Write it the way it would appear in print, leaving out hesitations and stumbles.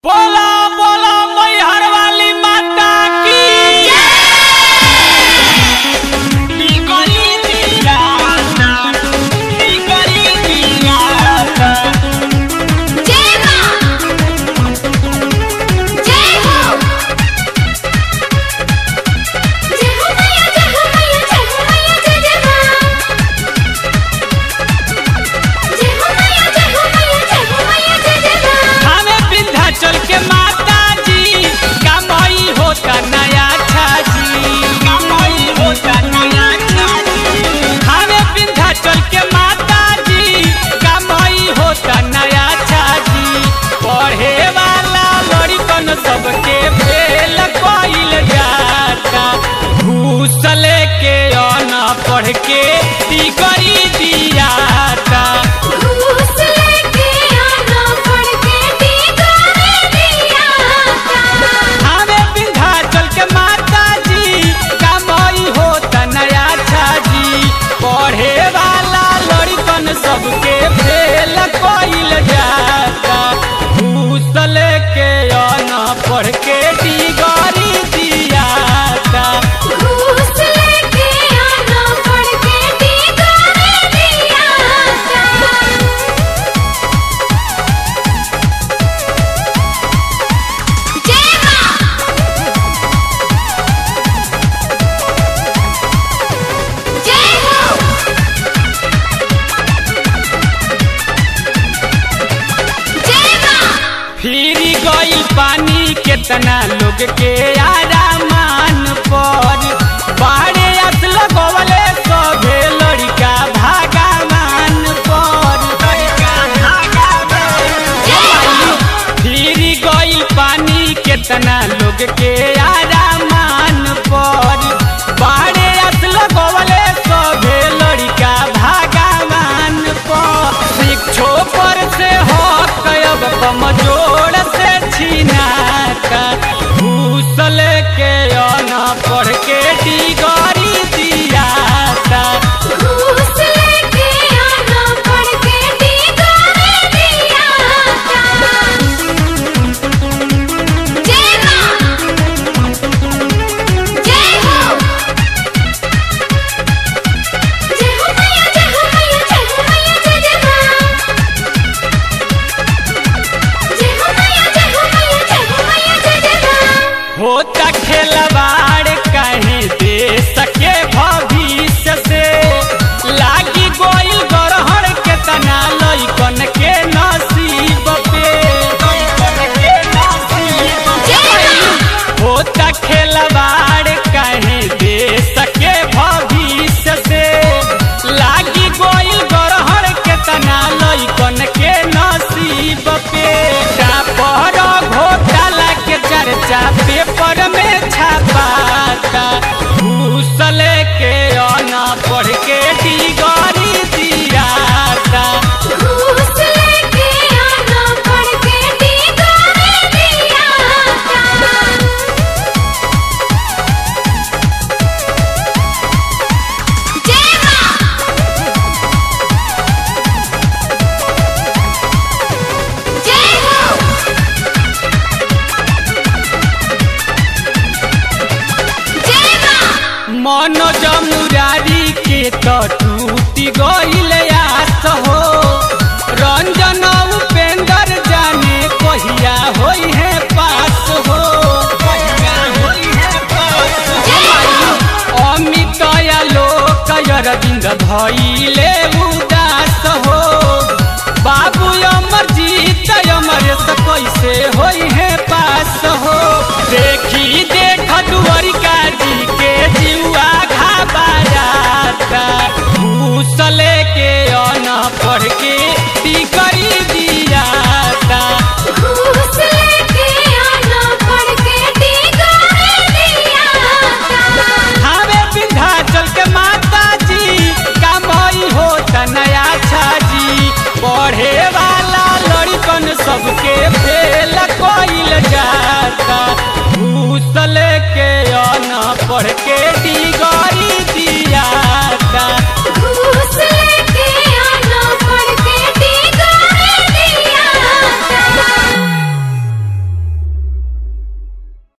बोला बोला मैहर वाली माता की चल के माता जी कमाई होता नया छाजी कमाई होता नया छाजी खाने पिंधा चल के माता जी कमाई होता नया छाजी पढ़े वाला लड़कन सबके फेल कइल जाता घूस लेके आना पढ़ के डिग्री दियाता सबके फेल कइल जाता घूस लेके आना पढ़ के डिग्री दियाता घूस लेके आना पढ़ के डिग्री दियाता। जय मां जय हो फिरी गई पानी केतना लोग के आरामान पर बाड़े असल गवले सभे लड़का भागमान पर फिरी गई पानी केतना लोग के आरामान पर बाड़े असल गवले सभे लड़का भागमान पर शिक्षो पर से हक अब कमजोर से छीनाता घूस लेके आना पढ़ के डिग्री दियाता घूस लेके आना पढ़ के डिग्री दियाता। जय मां जय हो जय हो मैया जय हो मैया जय हो मैया जय मां होता खेलवाड़ कहे दे सके भविष्य से लागी गोइल गरहर के तना लइकन के नसीब पे होता खेलवाड़ कहे दे सके भविष्य से लागी गोइल गरहर के तना लइकन के नसीब पे घोटाला के चर्चा पेपर में छापाता घूस लेके आना पढ़ के डिग्री दियाता घूस लेके आना पढ़ के डिग्री दियाता। जय मां जय हो मनोज मुरारी के तो टूटी गइल आस हो रंजन उपेंद्र जाने कहिया होई है पास हो अमित आलोक अरविंद भइले